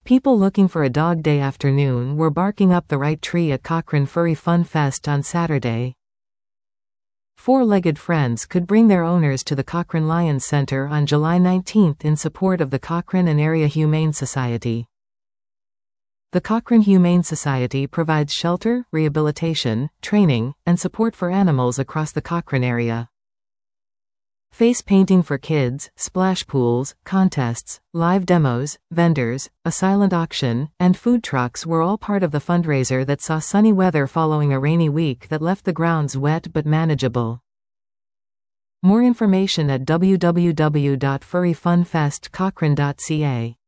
People looking for a dog day afternoon were barking up the right tree at Cochrane Furry Fun Fest on Saturday. Four-legged friends could bring their owners to the Cochrane Lions Center on July 19 in support of the Cochrane and Area Humane Society. The Cochrane Humane Society provides shelter, rehabilitation, training, and support for animals across the Cochrane area. Face painting for kids, splash pools, contests, live demos, vendors, a silent auction, and food trucks were all part of the fundraiser that saw sunny weather following a rainy week that left the grounds wet but manageable. More information at www.furryfunfestcochrane.ca.